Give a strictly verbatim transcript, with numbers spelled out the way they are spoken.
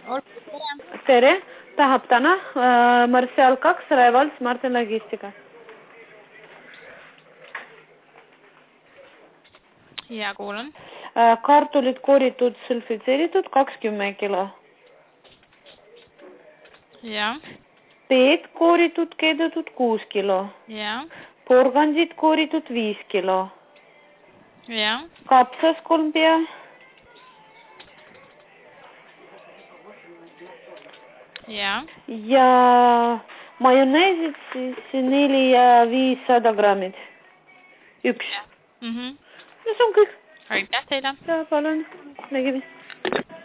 tere, tahab täna äh, Marcial kaks, Raevals, Martin Logistika. Ja, kuulan. Äh, kartulid kooritud, sulfitseeritud, kakskümmend kilo. Ja. Teed kooritud, keedetud, kuus kilo. Ja. Porgandid kooritud, viis kilo. Ja. Kapsas kolm pea. Ja. Ja majoneesid siis neli ja viissada grammid. Üks. Mhm. Ja see on kõik. Aitäh teile. Ja palun, nägemist.